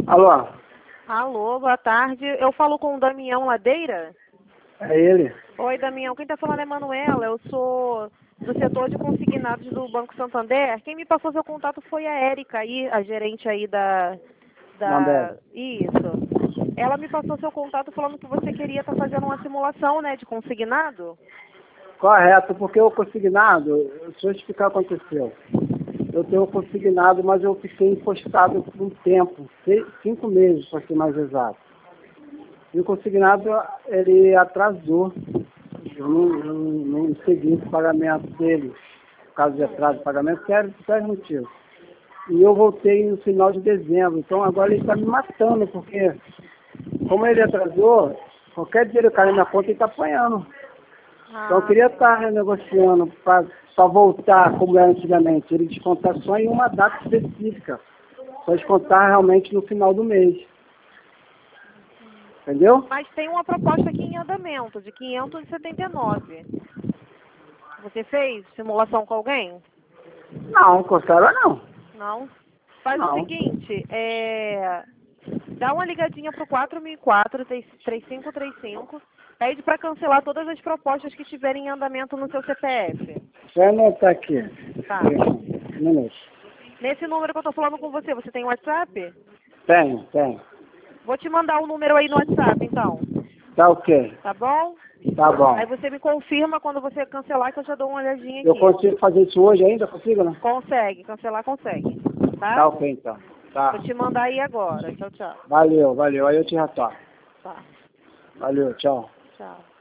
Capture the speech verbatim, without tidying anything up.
Alô? Alô, boa tarde. Eu falo com o Damião Ladeira? É ele? Oi, Damião. Quem está falando é Manuela. Eu sou do setor de consignados do Banco Santander. Quem me passou seu contato foi a Érica, aí, a gerente aí da... da... Mandei. Isso. Ela me passou seu contato falando que você queria estar fazendo uma simulação, né, de consignado? Correto, porque o consignado, deixa eu explicar o que aconteceu. Eu tenho consignado, mas eu fiquei encostado por um tempo, seis, cinco meses, para ser mais exato. E o consignado, ele atrasou. Eu não, eu não segui o pagamento dele, por causa de atraso de pagamento, sério, por vários motivos. E eu voltei no final de dezembro, então agora ele está me matando, porque como ele atrasou, qualquer dinheiro que cai na minha conta ele está apanhando. Então eu queria estar renegociando para voltar como era antigamente. Ele descontar só em uma data específica. Só descontar realmente no final do mês. Entendeu? Mas tem uma proposta aqui em andamento, de quinhentos e setenta e nove. Você fez simulação com alguém? Não, Costela não. Não? Faz Não. o seguinte, é... dá uma ligadinha pro quatro mil e quatro, três cinco três cinco, pede para cancelar todas as propostas que tiverem em andamento no seu C P F. Só anotar aqui. Tá. Um minuto. Nesse número que eu tô falando com você, você tem WhatsApp? Tenho, tenho. Vou te mandar o número aí no WhatsApp, então. Tá ok. Tá bom? Tá bom. Aí você me confirma quando você cancelar, que eu já dou uma olhadinha aqui. Eu consigo fazer isso hoje ainda? Consigo, né? Consegue, cancelar consegue. Tá? Tá ok, então. Tá. Vou te mandar aí agora. Tchau, tchau. Valeu, valeu. Aí eu te retorno. Tá. Valeu, tchau. Tchau.